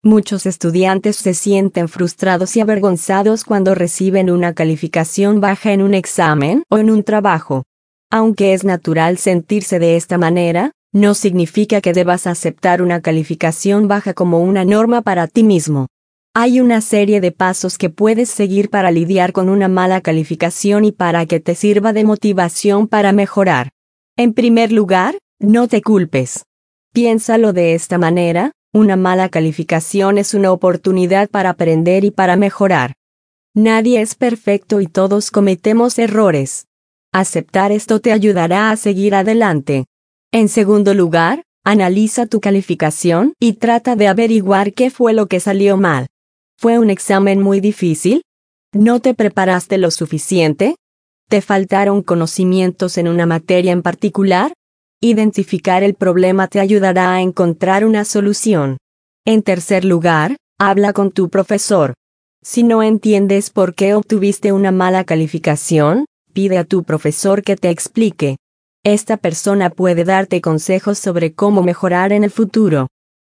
Muchos estudiantes se sienten frustrados y avergonzados cuando reciben una calificación baja en un examen o en un trabajo. Aunque es natural sentirse de esta manera, no significa que debas aceptar una calificación baja como una norma para ti mismo. Hay una serie de pasos que puedes seguir para lidiar con una mala calificación y para que te sirva de motivación para mejorar. En primer lugar, no te culpes. Piénsalo de esta manera: una mala calificación es una oportunidad para aprender y para mejorar. Nadie es perfecto y todos cometemos errores. Aceptar esto te ayudará a seguir adelante. En segundo lugar, analiza tu calificación y trata de averiguar qué fue lo que salió mal. ¿Fue un examen muy difícil? ¿No te preparaste lo suficiente? ¿Te faltaron conocimientos en una materia en particular? Identificar el problema te ayudará a encontrar una solución. En tercer lugar, habla con tu profesor. Si no entiendes por qué obtuviste una mala calificación, pide a tu profesor que te explique. Esta persona puede darte consejos sobre cómo mejorar en el futuro.